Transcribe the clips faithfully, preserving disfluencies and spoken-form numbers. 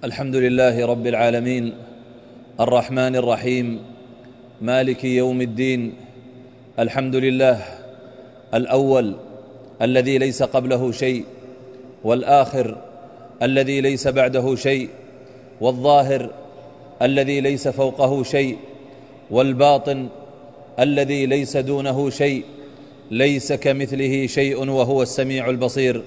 الحمد لله رب العالمين الرحمن الرحيم مالك يوم الدين. الحمد لله الأول الذي ليس قبله شيء، والآخر الذي ليس بعده شيء، والظاهر الذي ليس فوقه شيء، والباطن الذي ليس دونه شيء، ليس كمثله شيء وهو السميع البصير.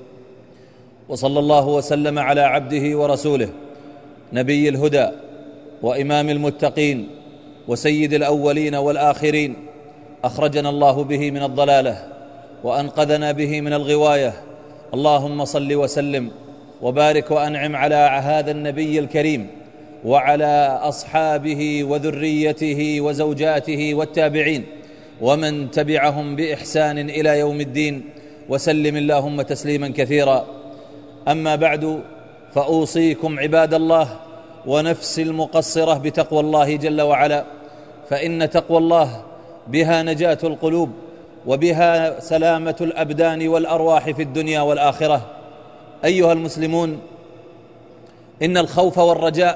وصلى الله وسلم على عبده ورسوله نبي الهدى وإمام المتقين وسيد الأولين والآخرين، أخرجنا الله به من الضلالة وأنقذنا به من الغواية. اللهم صل وسلم وبارك وأنعم على هذا النبي الكريم وعلى أصحابه وذريته وزوجاته والتابعين ومن تبعهم بإحسان إلى يوم الدين، وسلم اللهم تسليما كثيرا. أما بعد، فأوصيكم عباد الله ونفسي المقصرة بتقوى الله جل وعلا، فإن تقوى الله بها نجاة القلوب وبها سلامة الأبدان والأرواح في الدنيا والآخرة. أيها المسلمون، إن الخوف والرجاء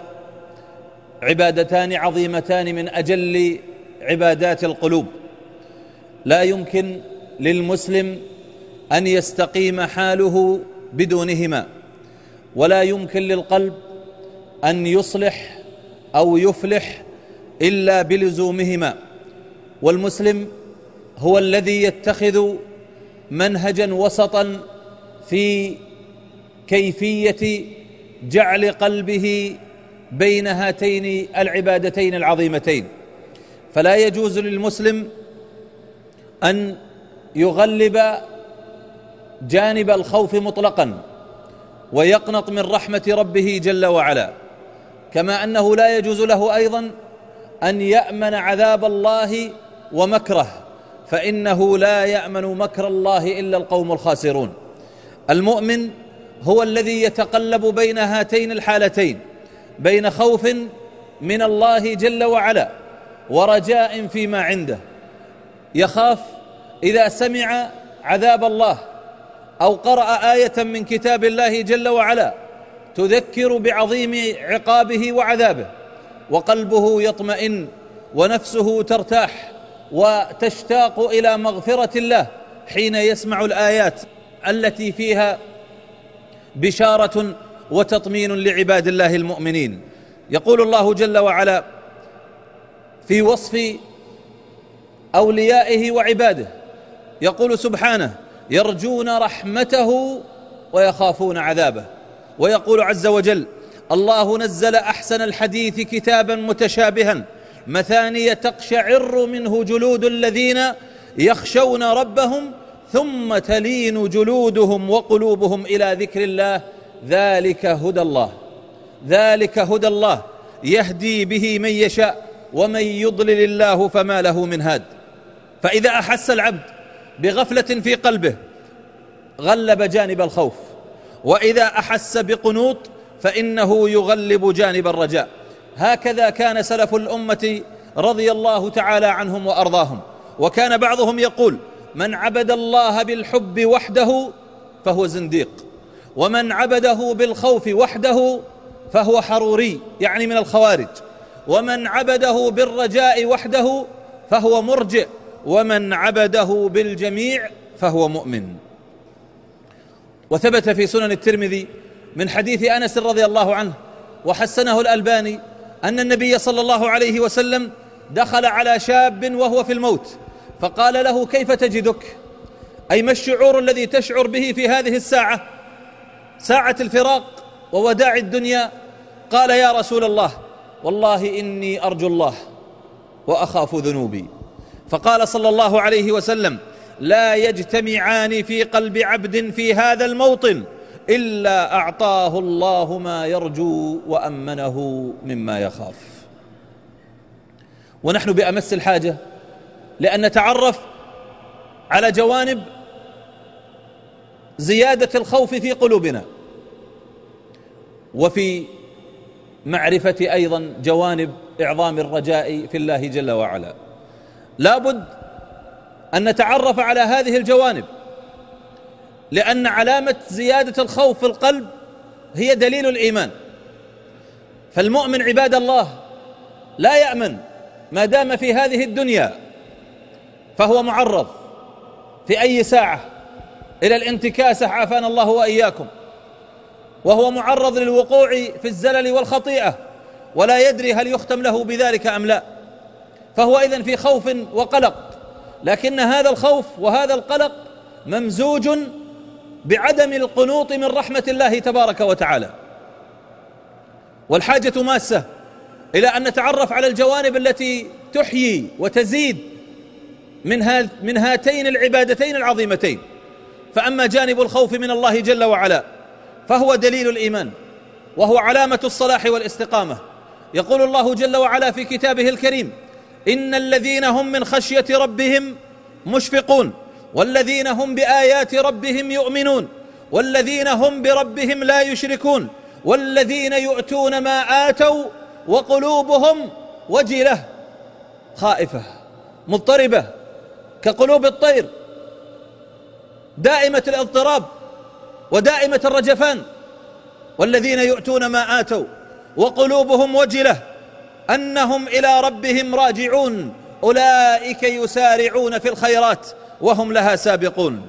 عبادتان عظيمتان من أجل عبادات القلوب، لا يمكن للمسلم أن يستقيم حاله بدونهما، ولا يمكن للقلب أن يصلح أو يفلح إلا بلزومهما. والمسلم هو الذي يتخذ منهجا وسطا في كيفية جعل قلبه بين هاتين العبادتين العظيمتين. فلا يجوز للمسلم أن يغلب جانب الخوف مطلقا ويقنط من رحمة ربه جل وعلا، كما أنه لا يجوز له أيضا أن يأمن عذاب الله ومكره، فإنه لا يأمن مكر الله إلا القوم الخاسرون. المؤمن هو الذي يتقلب بين هاتين الحالتين، بين خوف من الله جل وعلا ورجاء فيما عنده. يخاف إذا سمع عذاب الله أو قرأ آية من كتاب الله جل وعلا تذكر بعظيم عقابه وعذابه، وقلبه يطمئن ونفسه ترتاح وتشتاق إلى مغفرة الله حين يسمع الآيات التي فيها بشارة وتطمين لعباد الله المؤمنين. يقول الله جل وعلا في وصف أوليائه وعباده، يقول سبحانه: يرجون رحمته ويخافون عذابه. ويقول عز وجل: الله نزل أحسن الحديث كتابا متشابها مثانية تقشعر منه جلود الذين يخشون ربهم ثم تلين جلودهم وقلوبهم إلى ذكر الله، ذلك هدى الله ذلك هدى الله يهدي به من يشاء ومن يضلل الله فما له من هاد. فإذا أحس العبد بغفلة في قلبه غلب جانب الخوف، وإذا أحس بقنوط فإنه يغلب جانب الرجاء. هكذا كان سلف الأمة رضي الله تعالى عنهم وأرضاهم. وكان بعضهم يقول: من عبد الله بالحب وحده فهو زنديق، ومن عبده بالخوف وحده فهو حروري، يعني من الخوارج، ومن عبده بالرجاء وحده فهو مرجئ، ومن عبده بالجميع فهو مؤمن. وثبت في سنن الترمذي من حديث أنس رضي الله عنه وحسنه الألباني أن النبي صلى الله عليه وسلم دخل على شاب وهو في الموت فقال له: كيف تجدك؟ أي ما الشعور الذي تشعر به في هذه الساعة، ساعة الفراق ووداع الدنيا؟ قال: يا رسول الله، والله إني أرجو الله وأخاف ذنوبي. فقال صلى الله عليه وسلم: لا يجتمعان في قلب عبد في هذا الموطن إلا أعطاه الله ما يرجو وأمنه مما يخاف. ونحن بأمس الحاجة لأن نتعرف على جوانب زيادة الخوف في قلوبنا، وفي معرفة أيضا جوانب إعظام الرجاء في الله جل وعلا. لا بد أن نتعرف على هذه الجوانب، لأن علامة زيادة الخوف في القلب هي دليل الإيمان. فالمؤمن عباد الله لا يأمن ما دام في هذه الدنيا، فهو معرض في أي ساعة إلى الانتكاسة عافانا الله وإياكم، وهو معرض للوقوع في الزلل والخطيئة ولا يدري هل يختم له بذلك أم لا، فهو إذن في خوف وقلق، لكن هذا الخوف وهذا القلق ممزوج بعدم القنوط من رحمة الله تبارك وتعالى. والحاجة ماسة إلى أن نتعرف على الجوانب التي تحيي وتزيد من, من هاتين العبادتين العظيمتين. فأما جانب الخوف من الله جل وعلا فهو دليل الإيمان، وهو علامة الصلاح والاستقامة. يقول الله جل وعلا في كتابه الكريم: إن الذين هم من خشية ربهم مشفقون والذين هم بآيات ربهم يؤمنون والذين هم بربهم لا يشركون والذين يؤتون ما آتوا وقلوبهم وجلة خائفة مضطربة كقلوب الطير، دائمة الاضطراب ودائمة الرجفان. والذين يؤتون ما آتوا وقلوبهم وجلة أنهم إلى ربهم راجعون أولئك يسارعون في الخيرات وهم لها سابقون.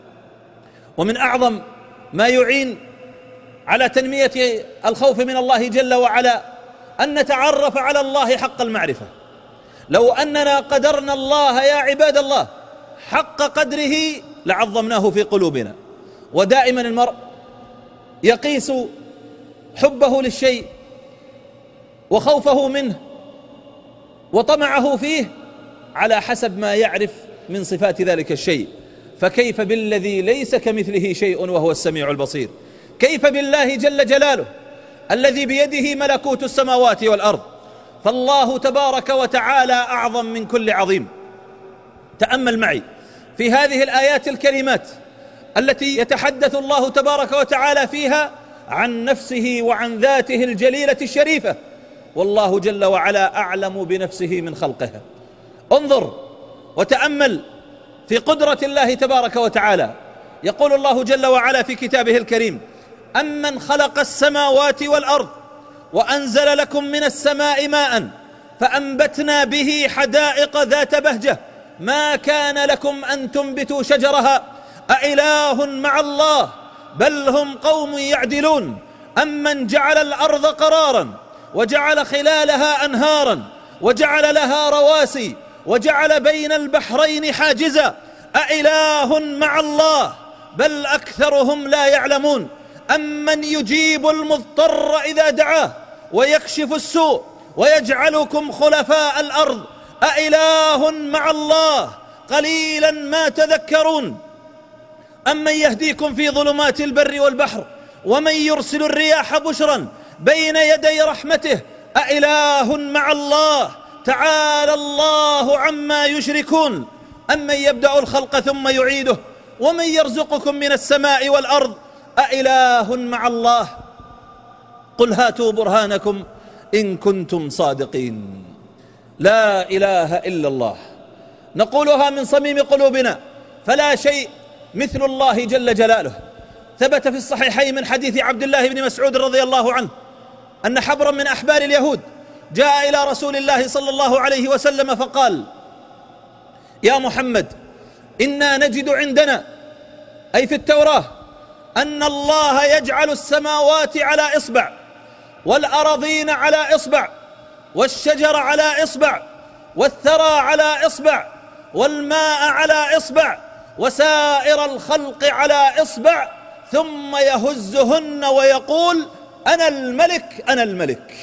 ومن أعظم ما يعين على تنمية الخوف من الله جل وعلا أن نتعرف على الله حق المعرفة. لو أننا قدرنا الله يا عباد الله حق قدره لعظمناه في قلوبنا. ودائما المرء يقيس حبه للشيء وخوفه منه وطمعه فيه على حسب ما يعرف من صفات ذلك الشيء، فكيف بالذي ليس كمثله شيء وهو السميع البصير؟ كيف بالله جل جلاله الذي بيده ملكوت السماوات والأرض؟ فالله تبارك وتعالى أعظم من كل عظيم. تأمل معي في هذه الآيات الكريمات التي يتحدث الله تبارك وتعالى فيها عن نفسه وعن ذاته الجليلة الشريفة، والله جل وعلا أعلم بنفسه من خلقه. انظر وتأمل في قدرة الله تبارك وتعالى. يقول الله جل وعلا في كتابه الكريم: أمن خلق السماوات والأرض وأنزل لكم من السماء ماء فأنبتنا به حدائق ذات بهجة ما كان لكم أن تنبتوا شجرها أإله مع الله بل هم قوم يعدلون أمن جعل الأرض قرارا وجعل خلالها أنهارا وجعل لها رواسي وجعل بين البحرين حاجزا أإله مع الله بل أكثرهم لا يعلمون أمن يجيب المضطر إذا دعاه ويكشف السوء ويجعلكم خلفاء الأرض أإله مع الله قليلا ما تذكرون أمن يهديكم في ظلمات البر والبحر ومن يرسل الرياح بشرا بين يدي رحمته أإله مع الله تعالى الله عما يشركون أمن يبدأ الخلق ثم يعيده ومن يرزقكم من السماء والأرض أإله مع الله قل هاتوا برهانكم إن كنتم صادقين. لا إله إلا الله نقولها من صميم قلوبنا، فلا شيء مثل الله جل جلاله. ثبت في الصحيحين من حديث عبد الله بن مسعود رضي الله عنه أن حبرا من أحبار اليهود جاء إلى رسول الله صلى الله عليه وسلم فقال: يا محمد إنا نجد عندنا أي في التوراة أن الله يجعل السماوات على إصبع والأراضين على إصبع والشجر على إصبع والثرى على إصبع والماء على إصبع وسائر الخلق على إصبع ثم يهزهن ويقول: أنا الملك أنا الملك.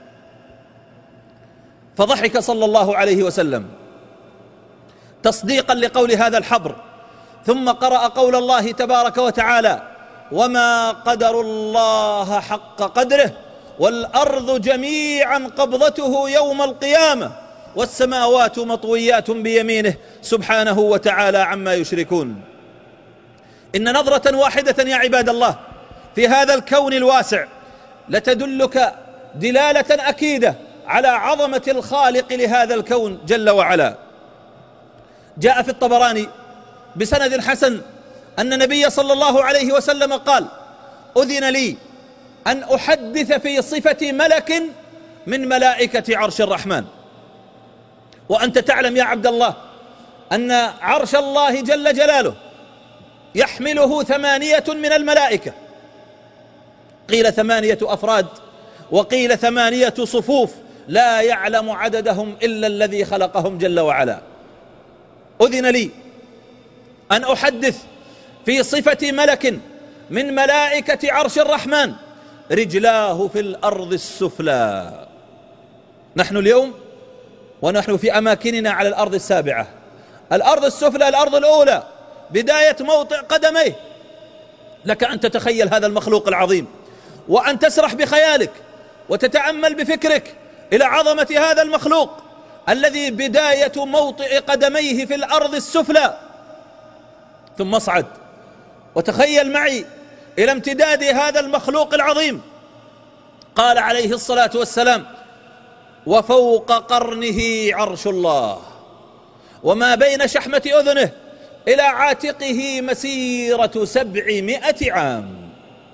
فضحك صلى الله عليه وسلم تصديقا لقول هذا الحبر، ثم قرأ قول الله تبارك وتعالى: وما قدروا الله حق قدره والأرض جميعا قبضته يوم القيامة والسماوات مطويات بيمينه سبحانه وتعالى عما يشركون. إن نظرة واحدة يا عباد الله في هذا الكون الواسع لتدلك دلالة أكيدة على عظمة الخالق لهذا الكون جل وعلا. جاء في الطبراني بسند حسن أن النبي صلى الله عليه وسلم قال: أذن لي أن أحدث في صفة ملك من ملائكة عرش الرحمن. وأنت تعلم يا عبد الله أن عرش الله جل جلاله يحمله ثمانية من الملائكة، قيل ثمانية أفراد وقيل ثمانية صفوف لا يعلم عددهم إلا الذي خلقهم جل وعلا. أذن لي أن أحدث في صفة ملك من ملائكة عرش الرحمن رجلاه في الأرض السفلى. نحن اليوم ونحن في أماكننا على الأرض السابعة، الأرض السفلى الأرض الأولى بداية موطئ قدميه. لك أن تتخيل هذا المخلوق العظيم وأن تسرح بخيالك وتتأمل بفكرك إلى عظمة هذا المخلوق الذي بداية موطئ قدميه في الأرض السفلى. ثم اصعد وتخيل معي إلى امتداد هذا المخلوق العظيم. قال عليه الصلاة والسلام: وفوق قرنه عرش الله، وما بين شحمة أذنه إلى عاتقه مسيرة سبعمائة عام.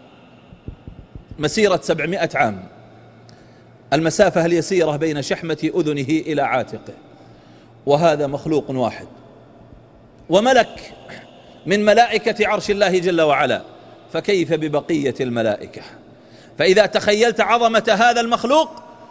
مسيرة سبعمائة عام، المسافة اليسيرة بين شحمة أذنه إلى عاتقه، وهذا مخلوق واحد وملك من ملائكة عرش الله جل وعلا، فكيف ببقية الملائكة؟ فإذا تخيلت عظمة هذا المخلوق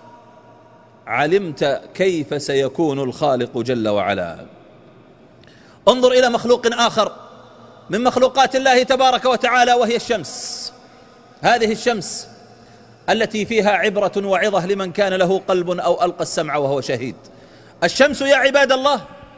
علمت كيف سيكون الخالق جل وعلا. انظر إلى مخلوق آخر من مخلوقات الله تبارك وتعالى وهي الشمس. هذه الشمس التي فيها عبرة وعظة لمن كان له قلب أو ألقى السمع وهو شهيد. الشمس يا عباد الله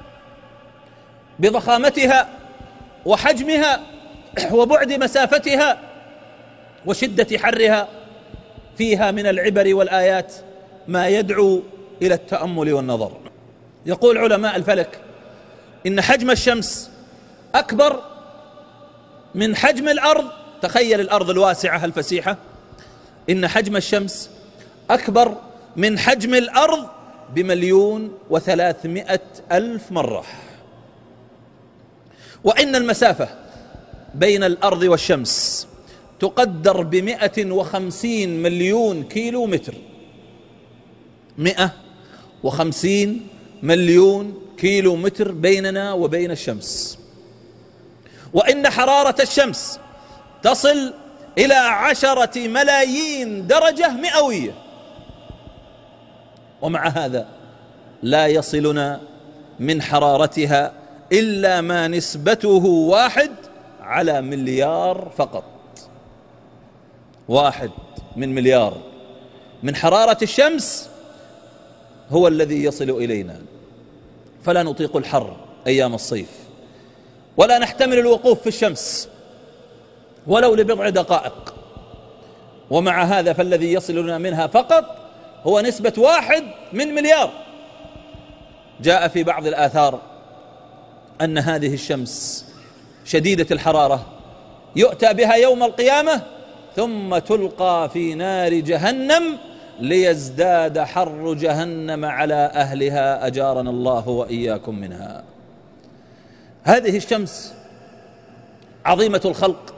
بضخامتها وحجمها وبعد مسافتها وشدة حرها فيها من العبر والآيات ما يدعو إلى التأمل والنظر. يقول علماء الفلك إن حجم الشمس أكبر من حجم الأرض. تخيل الأرض الواسعة الفسيحة، إن حجم الشمس أكبر من حجم الأرض بمليون وثلاثمائة ألف مرة. وإن المسافة بين الأرض والشمس تقدر بمئة وخمسين مليون كيلو متر. مئة وخمسين مليون كيلو متر بيننا وبين الشمس. وإن حرارة الشمس تصل إلى عشرة ملايين درجة مئوية، ومع هذا لا يصلنا من حرارتها إلا ما نسبته واحد على مليار فقط. واحد من مليار من حرارة الشمس هو الذي يصل إلينا. فلا نطيق الحر أيام الصيف، ولا نحتمل الوقوف في الشمس ولو لبضع دقائق، ومع هذا فالذي يصلنا منها فقط هو نسبة واحد من مليار. جاء في بعض الآثار أن هذه الشمس شديدة الحرارة يؤتى بها يوم القيامة ثم تلقى في نار جهنم ليزداد حر جهنم على أهلها، أجارنا الله وإياكم منها. هذه الشمس عظيمة الخلق،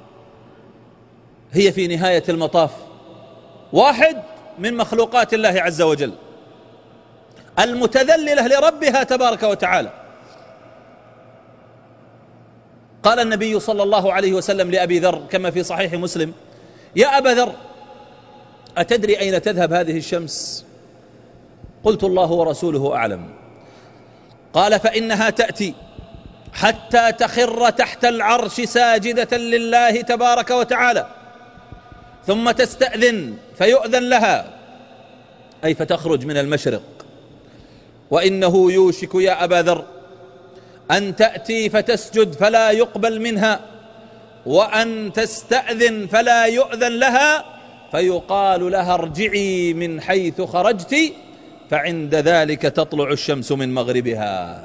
هي في نهاية المطاف واحد من مخلوقات الله عز وجل المتذللة لربها تبارك وتعالى. قال النبي صلى الله عليه وسلم لأبي ذر كما في صحيح مسلم: يا أبا ذر، أتدري أين تذهب هذه الشمس؟ قلت: الله ورسوله أعلم. قال: فإنها تأتي حتى تخر تحت العرش ساجدة لله تبارك وتعالى، ثم تستأذن فيؤذن لها، أي فتخرج من المشرق. وإنه يوشك يا أبا ذر أن تأتي فتسجد فلا يقبل منها، وأن تستأذن فلا يؤذن لها، فيقال لها ارجعي من حيث خرجت، فعند ذلك تطلع الشمس من مغربها.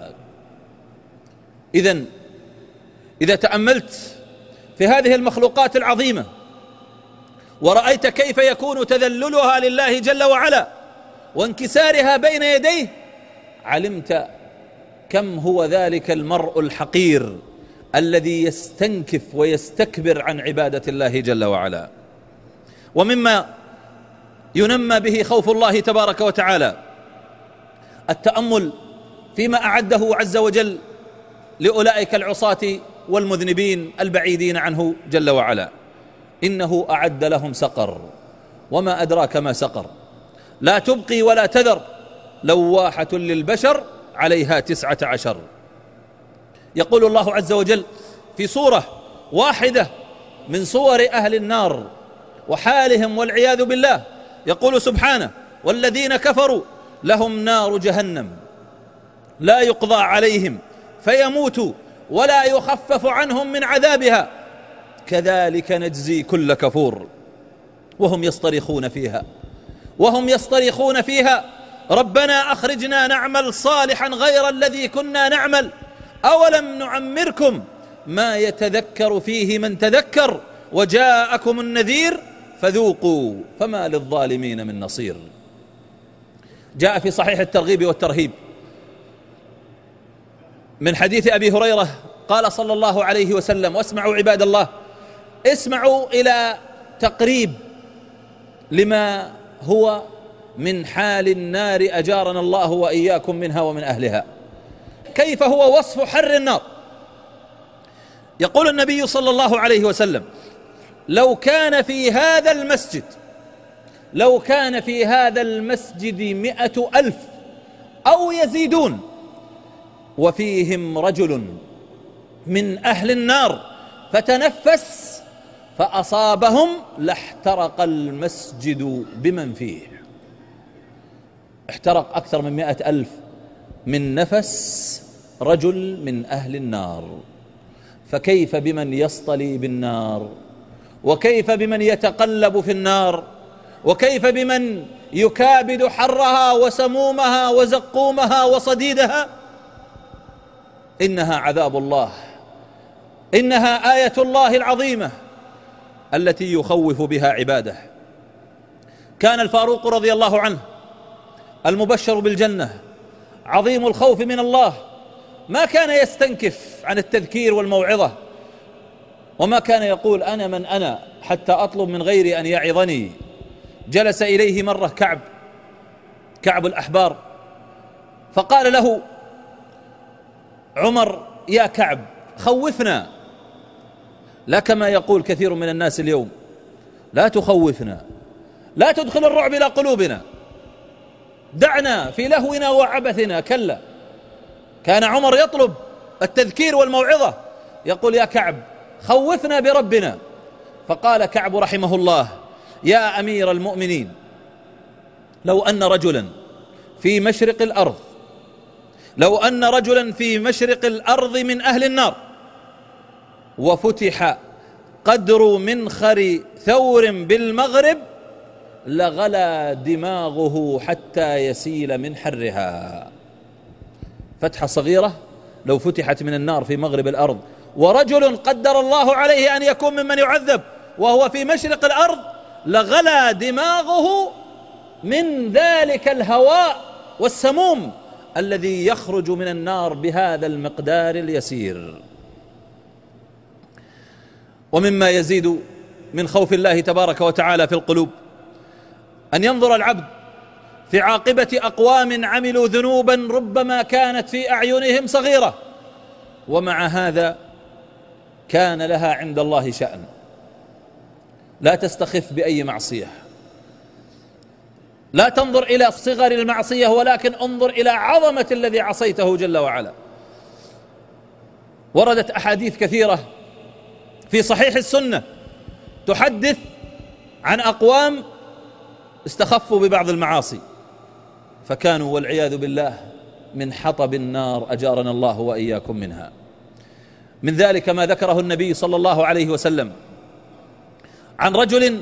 إذن إذا تأملت في هذه المخلوقات العظيمة ورأيت كيف يكون تذللها لله جل وعلا وانكسارها بين يديه، علمت كم هو ذلك المرء الحقير الذي يستنكف ويستكبر عن عبادة الله جل وعلا. ومما ينمى به خوف الله تبارك وتعالى التأمل فيما أعده عز وجل لأولئك العصاة والمذنبين البعيدين عنه جل وعلا. إنه أعد لهم سقر، وما أدراك ما سقر، لا تبقي ولا تذر، لواحة للبشر عليها تسعة عشر. يقول الله عز وجل في سورة واحدة من صور أهل النار وحالهم والعياذ بالله، يقول سبحانه: والذين كفروا لهم نار جهنم لا يقضى عليهم فيموتوا ولا يخفف عنهم من عذابها كذلك نجزي كل كفور وهم يصطرخون فيها وهم يصطرخون فيها ربنا أخرجنا نعمل صالحا غير الذي كنا نعمل أولم نعمركم ما يتذكر فيه من تذكر وجاءكم النذير فذوقوا فما للظالمين من نصير. جاء في صحيح الترغيب والترهيب من حديث أبي هريرة قال صلى الله عليه وسلم، واسمعوا عباد الله، اسمعوا إلى تقريب لما هو من حال النار أجارنا الله وإياكم منها ومن أهلها، كيف هو وصف حر النار. يقول النبي صلى الله عليه وسلم: لو كان في هذا المسجد لو كان في هذا المسجد مئة ألف أو يزيدون وفيهم رجل من أهل النار فتنفس فأصابهم لاحترق المسجد بمن فيه. احترق أكثر من مئة ألف من نفس رجل من أهل النار، فكيف بمن يصطلي بالنار، وكيف بمن يتقلب في النار، وكيف بمن يكابد حرها وسمومها وزقومها وصديدها. إنها عذاب الله، إنها آية الله العظيمة التي يخوف بها عباده. كان الفاروق رضي الله عنه المبشر بالجنة عظيم الخوف من الله، ما كان يستنكف عن التذكير والموعظة، وما كان يقول أنا من أنا حتى أطلب من غيري أن يعظني. جلس إليه مرة كعب كعب الأحبار فقال له عمر: يا كعب خوفنا، لا كما يقول كثير من الناس اليوم: لا تخوفنا، لا تدخل الرعب إلى قلوبنا، دعنا في لهونا وعبثنا. كلا، كان عمر يطلب التذكير والموعظة، يقول: يا كعب خوفنا بربنا. فقال كعب رحمه الله: يا أمير المؤمنين، لو أن رجلا في مشرق الأرض لو أن رجلا في مشرق الأرض من أهل النار وفتح قدر منخر ثور بالمغرب لغلى دماغه حتى يسيل من حرها. فتحة صغيرة لو فتحت من النار في مغرب الأرض، ورجل قدر الله عليه أن يكون ممن يعذب وهو في مشرق الأرض، لغلى دماغه من ذلك الهواء والسموم الذي يخرج من النار بهذا المقدار اليسير. ومما يزيد من خوف الله تبارك وتعالى في القلوب أن ينظر العبد في عاقبة أقوام عملوا ذنوبا ربما كانت في أعينهم صغيرة، ومع هذا كان لها عند الله شأن. لا تستخف بأي معصية، لا تنظر إلى صغر المعصية، ولكن انظر إلى عظمة الذي عصيته جل وعلا. وردت أحاديث كثيرة في صحيح السنة تحدث عن أقوام استخفوا ببعض المعاصي فكانوا والعياذ بالله من حطب النار، أجارنا الله وإياكم منها. من ذلك ما ذكره النبي صلى الله عليه وسلم عن رجل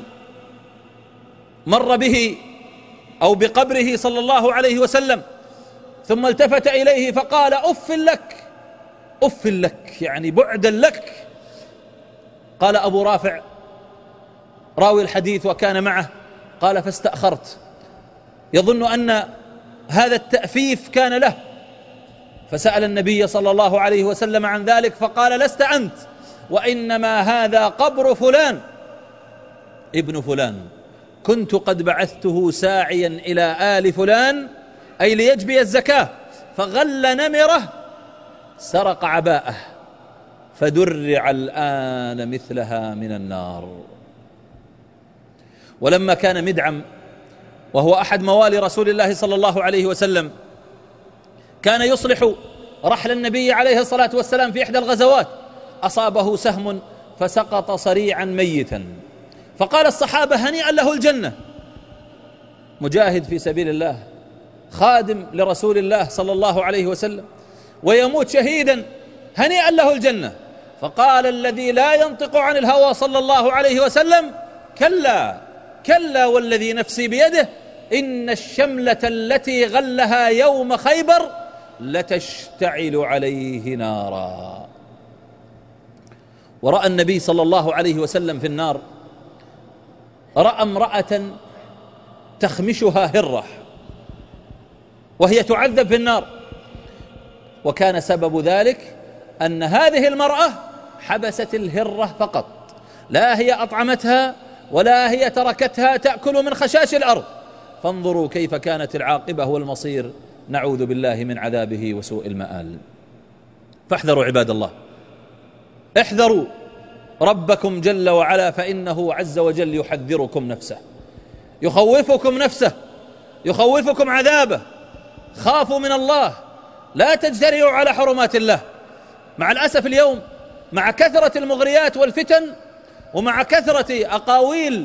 مر به أو بقبره صلى الله عليه وسلم، ثم التفت إليه فقال: أف لك أف لك، يعني بعدا لك. قال أبو رافع راوي الحديث وكان معه، قال: فاستأخرت، يظن أن هذا التأفيف كان له، فسأل النبي صلى الله عليه وسلم عن ذلك فقال: لست أنت، وإنما هذا قبر فلان ابن فلان كنت قد بعثته ساعيا إلى آل فلان أي ليجبي الزكاة، فغل نمره سرق عباءه فدرع الآن مثلها من النار. ولما كان مدعم وهو أحد موالي رسول الله صلى الله عليه وسلم كان يصلح رحل النبي عليه الصلاة والسلام في إحدى الغزوات، أصابه سهم فسقط صريعا ميتا، فقال الصحابة هنيئا له الجنة. مجاهد في سبيل الله، خادم لرسول الله صلى الله عليه وسلم، ويموت شهيدا، هنيئا له الجنة. فقال الذي لا ينطق عن الهوى صلى الله عليه وسلم كلا كلا والذي نفسي بيده إن الشملة التي غلها يوم خيبر لتشتعل عليه نارا. ورأى النبي صلى الله عليه وسلم في النار، رأى امرأة تخمشها هرة وهي تعذب في النار، وكان سبب ذلك أن هذه المرأة حبست الهرة فقط، لا هي أطعمتها ولا هي تركتها تأكل من خشاش الأرض. فانظروا كيف كانت العاقبة والمصير، نعوذ بالله من عذابه وسوء المآل. فاحذروا عباد الله، احذروا ربكم جل وعلا، فإنه عز وجل يحذركم نفسه، يخوفكم نفسه، يخوفكم عذابه. خافوا من الله، لا تجترئوا على حرمات الله. مع الأسف اليوم مع كثرة المغريات والفتن، ومع كثرة أقاويل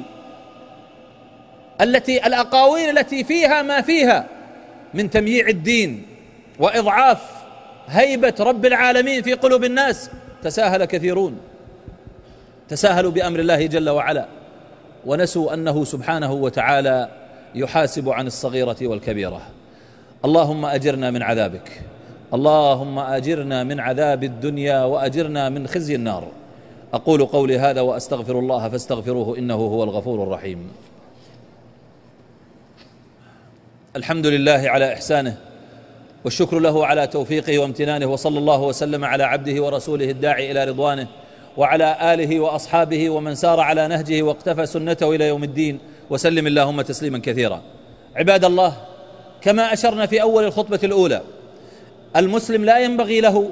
التي الأقاويل التي فيها ما فيها من تمييع الدين وإضعاف هيبة رب العالمين في قلوب الناس، تساهل كثيرون، تساهلوا بأمر الله جل وعلا، ونسوا أنه سبحانه وتعالى يحاسب عن الصغيرة والكبيرة. اللهم أجرنا من عذابك، اللهم أجرنا من عذاب الدنيا وأجرنا من خزي النار. أقول قولي هذا وأستغفر الله فاستغفروه إنه هو الغفور الرحيم. الحمد لله على إحسانه، والشكر له على توفيقه وامتنانه، وصلى الله وسلم على عبده ورسوله الداعي إلى رضوانه، وعلى آله وأصحابه ومن سار على نهجه واقتفى سنته إلى يوم الدين، وسلم اللهم تسليما كثيرا. عباد الله، كما أشرنا في أول الخطبة الأولى، المسلم لا ينبغي له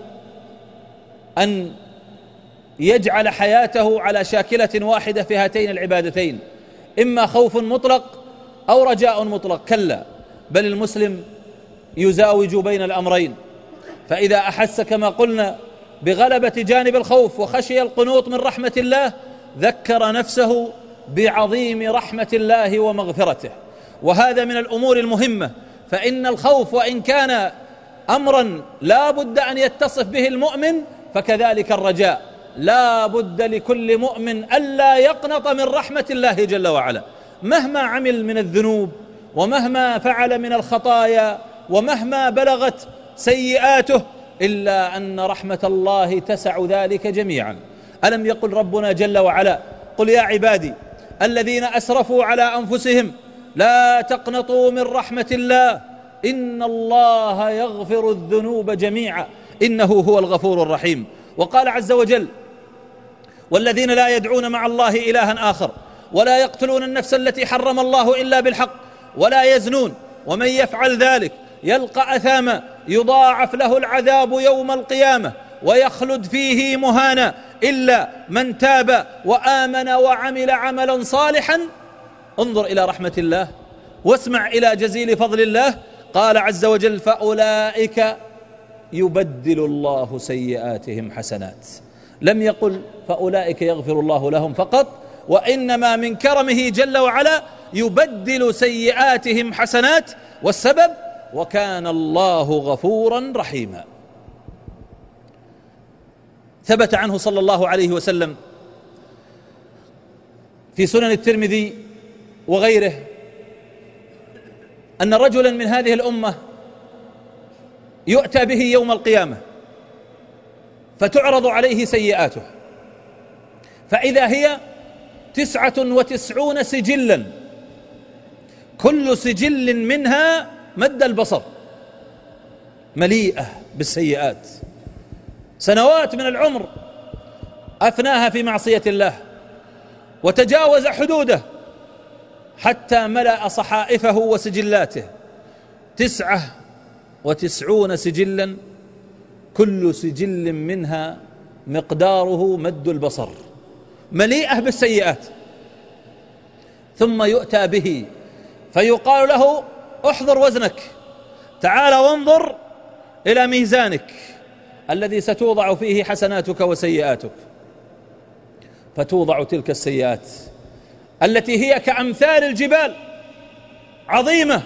أن يجعل حياته على شاكلة واحدة في هاتين العبادتين، إما خوف مطلق أو رجاء مطلق، كلا، بل المسلم يزاوج بين الأمرين. فإذا أحس كما قلنا بغلبة جانب الخوف وخشي القنوط من رحمة الله، ذكر نفسه بعظيم رحمة الله ومغفرته، وهذا من الأمور المهمة. فإن الخوف وإن كان أمرا لا بد أن يتصف به المؤمن، فكذلك الرجاء لا بد لكل مؤمن ألا يقنط من رحمة الله جل وعلا، مهما عمل من الذنوب، ومهما فعل من الخطايا، ومهما بلغت سيئاته، إلا أن رحمة الله تسع ذلك جميعا. ألم يقل ربنا جل وعلا: قل يا عبادي الذين أسرفوا على أنفسهم لا تقنطوا من رحمة الله إن الله يغفر الذنوب جميعا إنه هو الغفور الرحيم. وقال عز وجل: والذين لا يدعون مع الله إلها آخر ولا يقتلون النفس التي حرم الله إلا بالحق ولا يزنون ومن يفعل ذلك يلقى أثاما يضاعف له العذاب يوم القيامة ويخلد فيه مهانا إلا من تاب وآمن وعمل عملا صالحا. انظر إلى رحمة الله واسمع إلى جزيل فضل الله. قال عز وجل: فأولئك يبدل الله سيئاتهم حسنات. لم يقل فأولئك يغفر الله لهم فقط، وإنما من كرمه جل وعلا يبدل سيئاتهم حسنات. والسبب: وكان الله غفورا رحيما. ثبت عنه صلى الله عليه وسلم في سنن الترمذي وغيره أن رجلا من هذه الأمة يؤتى به يوم القيامة فتعرض عليه سيئاته، فإذا هي تسعة وتسعون سجلا، كل سجل منها مد البصر، مليئة بالسيئات، سنوات من العمر أفناها في معصية الله وتجاوز حدوده حتى ملأ صحائفه وسجلاته تسعة وتسعون سجلا، كل سجل منها مقداره مد البصر، مليئة بالسيئات. ثم يؤتى به فيقال له احضر وزنك، تعال وانظر إلى ميزانك الذي ستوضع فيه حسناتك وسيئاتك. فتوضع تلك السيئات التي هي كأمثال الجبال عظيمة،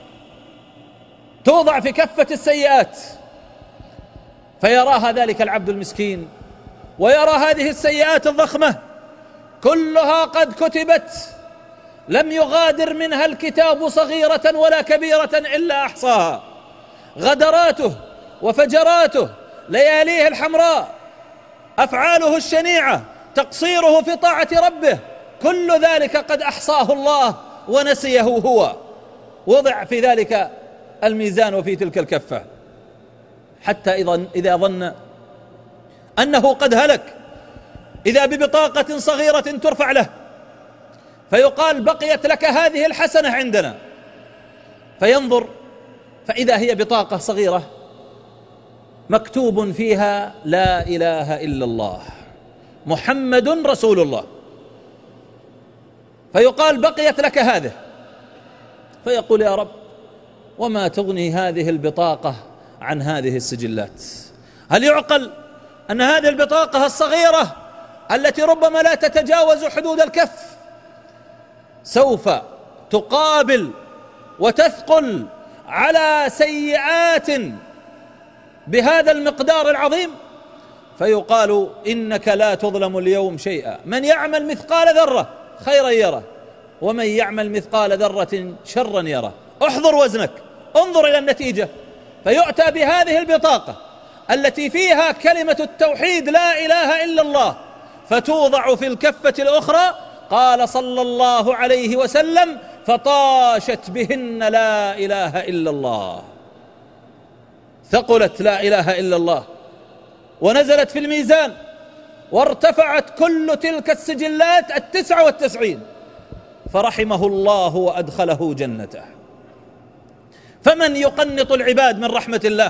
توضع في كفة السيئات، فيراها ذلك العبد المسكين ويرى هذه السيئات الضخمة كلها قد كتبت، لم يغادر منها الكتاب صغيرة ولا كبيرة إلا أحصاها. غدراته وفجراته، لياليه الحمراء، أفعاله الشنيعة، تقصيره في طاعة ربه، كل ذلك قد أحصاه الله ونسيه هو. وضع في ذلك الميزان وفي تلك الكفة، حتى إذا ظن أنه قد هلك إذا ببطاقة صغيرة ترفع له، فيقال بقيت لك هذه الحسنة عندنا، فينظر فإذا هي بطاقة صغيرة مكتوب فيها لا إله إلا الله محمد رسول الله، فيقال بقيت لك هذه، فيقول يا رب وما تغني هذه البطاقة عن هذه السجلات؟ هل يعقل أن هذه البطاقة الصغيرة التي ربما لا تتجاوز حدود الكف سوف تقابل وتثقل على سيئات بهذا المقدار العظيم؟ فيقال إنك لا تظلم اليوم شيئا، من يعمل مثقال ذرة خيرا يره ومن يعمل مثقال ذرة شرا يره. احضر وزنك، انظر إلى النتيجة. فيؤتى بهذه البطاقة التي فيها كلمة التوحيد لا إله إلا الله، فتوضع في الكفة الأخرى. قال صلى الله عليه وسلم فطاشت بهن لا إله إلا الله، ثقلت لا إله إلا الله ونزلت في الميزان، وارتفعت كل تلك السجلات التسعة والتسعين، فرحمه الله وأدخله جنته. فمن يقنط العباد من رحمة الله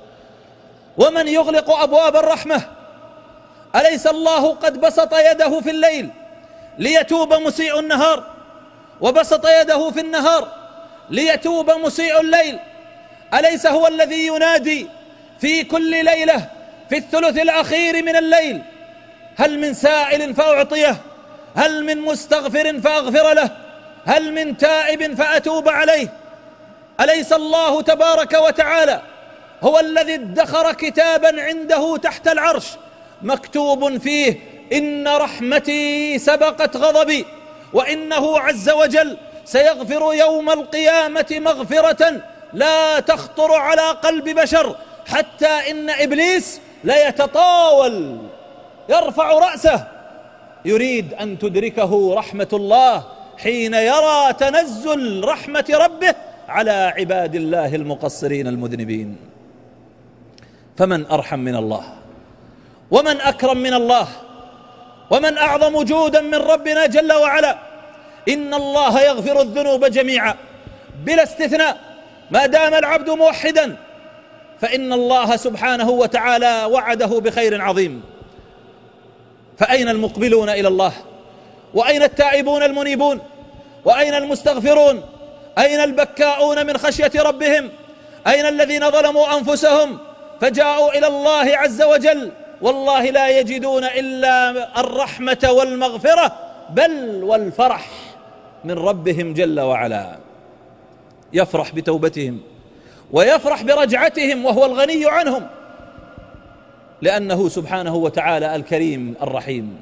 ومن يغلق أبواب الرحمة؟ أليس الله قد بسط يده في الليل ليتوب مسيء النهار، وبسط يده في النهار ليتوب مسيء الليل؟ أليس هو الذي ينادي في كل ليلة في الثلث الأخير من الليل هل من سائل فأعطيه، هل من مستغفر فأغفر له، هل من تائب فأتوب عليه؟ أليس الله تبارك وتعالى هو الذي ادخر كتابا عنده تحت العرش مكتوب فيه إن رحمتي سبقت غضبي، وإنه عز وجل سيغفر يوم القيامة مغفرة لا تخطر على قلب بشر، حتى إن إبليس لا يتطاول يرفع رأسه يريد أن تدركه رحمة الله حين يرى تنزل رحمة ربه على عباد الله المقصرين المذنبين. فمن أرحم من الله، ومن أكرم من الله، ومن أعظم جودا من ربنا جل وعلا؟ إن الله يغفر الذنوب جميعا بلا استثناء ما دام العبد موحدا، فإن الله سبحانه وتعالى وعده بخير عظيم. فأين المقبلون إلى الله؟ وأين التائبون المنيبون؟ وأين المستغفرون؟ أين البكاؤون من خشية ربهم؟ أين الذين ظلموا أنفسهم فجاءوا إلى الله عز وجل والله لا يجدون إلا الرحمة والمغفرة بل والفرح من ربهم جل وعلا؟ يفرح بتوبتهم ويفرح برجعتهم وهو الغني عنهم، لأنه سبحانه وتعالى الكريم الرحيم.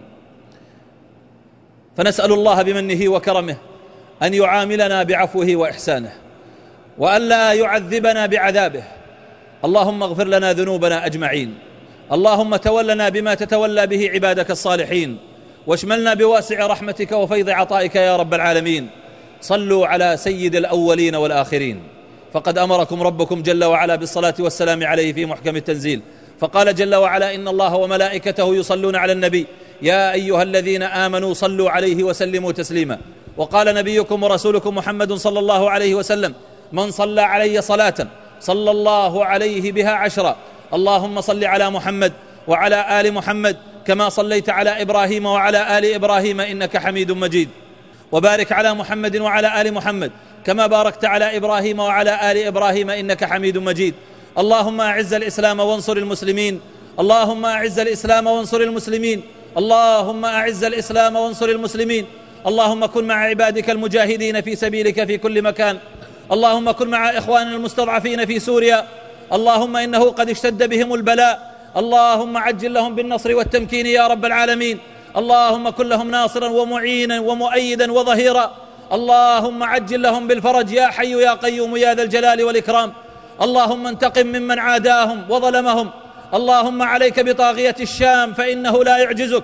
فنسأل الله بمنه وكرمه أن يعاملنا بعفوه وإحسانه، وأن لا يعذبنا بعذابه. اللهم اغفر لنا ذنوبنا أجمعين، اللهم تولنا بما تتولى به عبادك الصالحين، واشملنا بواسع رحمتك وفيض عطائك يا رب العالمين. صلوا على سيد الأولين والآخرين، فقد أمركم ربكم جل وعلا بالصلاة والسلام عليه في محكم التنزيل، فقال جل وعلا إن الله وملائكته يصلون على النبي يا أيها الذين آمنوا صلوا عليه وسلموا تسليما. وقال نبيكم ورسولكم محمد صلى الله عليه وسلم: من صلى علي صلاة صلى الله عليه بها عشرا. اللهم صل على محمد وعلى آل محمد كما صليت على إبراهيم وعلى آل إبراهيم إنك حميد مجيد، وبارك على محمد وعلى آل محمد كما باركت على إبراهيم وعلى آل إبراهيم إنك حميد مجيد. اللهم أعز الإسلام وانصر المسلمين، اللهم أعز الإسلام وانصر المسلمين، اللهم أعز الإسلام وانصر المسلمين. اللهم كن مع عبادك المجاهدين في سبيلك في كل مكان، اللهم كن مع إخواننا المستضعفين في سوريا، اللهم إنه قد اشتد بهم البلاء، اللهم عجل لهم بالنصر والتمكين يا رب العالمين. اللهم كن لهم ناصرا ومعينا ومؤيدا وظهيرا، اللهم عجل لهم بالفرج يا حي يا قيوم يا ذا الجلال والإكرام. اللهم انتقم ممن عاداهم وظلمهم، اللهم عليك بطاغية الشام فإنه لا يعجزك،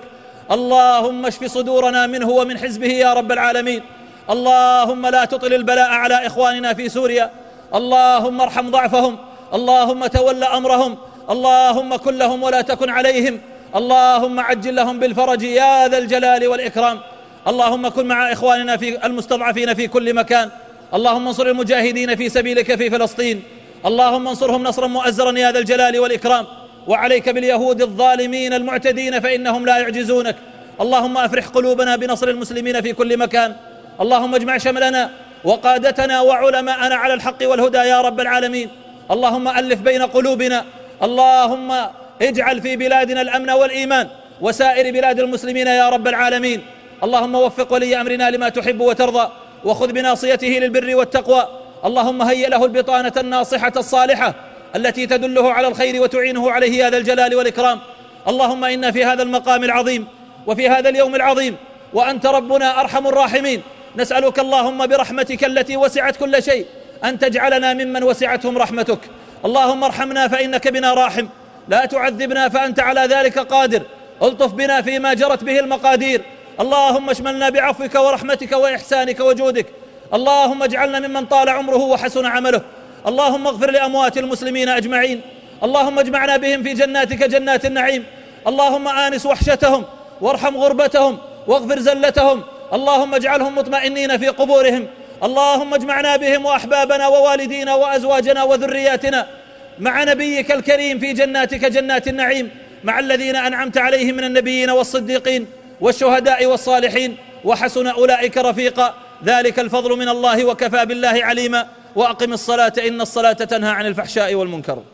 اللهم اشف صدورنا منه ومن حزبه يا رب العالمين. اللهم لا تطل البلاء على إخواننا في سوريا، اللهم ارحم ضعفهم، اللهم تول أمرهم، اللهم كن لهم ولا تكن عليهم، اللهم عجل لهم بالفرج يا ذا الجلال والإكرام. اللهم كن مع إخواننا في المستضعفين في كل مكان، اللهم انصر المجاهدين في سبيلك في فلسطين، اللهم انصرهم نصرا مؤزرا يا ذا الجلال والإكرام. وعليك باليهود الظالمين المعتدين فإنهم لا يعجزونك. اللهم أفرح قلوبنا بنصر المسلمين في كل مكان، اللهم اجمع شملنا وقادتنا وعلماءنا على الحق والهدى يا رب العالمين. اللهم ألف بين قلوبنا، اللهم اجعل في بلادنا الأمن والإيمان وسائر بلاد المسلمين يا رب العالمين. اللهم وفق ولي أمرنا لما تحب وترضى، وخذ بناصيته للبر والتقوى. اللهم هيئ له البطانة الناصحة الصالحة التي تدله على الخير وتعينه عليه يا ذا الجلال والإكرام. اللهم إنا في هذا المقام العظيم وفي هذا اليوم العظيم وأنت ربنا أرحم الراحمين نسألك اللهم برحمتك التي وسعت كل شيء أن تجعلنا ممن وسعتهم رحمتك. اللهم ارحمنا فإنك بنا راحم، لا تعذبنا فأنت على ذلك قادر، الطف بنا فيما جرت به المقادير. اللهم اشملنا بعفوك ورحمتك وإحسانك وجودك. اللهم اجعلنا ممن طال عمره وحسن عمله. اللهم اغفر لأموات المسلمين أجمعين، اللهم اجمعنا بهم في جناتك جنات النعيم. اللهم آنس وحشتهم وارحم غربتهم واغفر زلتهم. اللهم اجعلهم مطمئنين في قبورهم. اللهم اجمعنا بهم وأحبابنا ووالدينا وأزواجنا وذرياتنا مع نبيك الكريم في جناتك جنات النعيم، مع الذين أنعمت عليهم من النبيين والصديقين والشهداء والصالحين، وحسن أولئك رفيقا. ذلك الفضل من الله وكفى بالله عليما. وأقم الصلاة إن الصلاة تنهى عن الفحشاء والمنكر.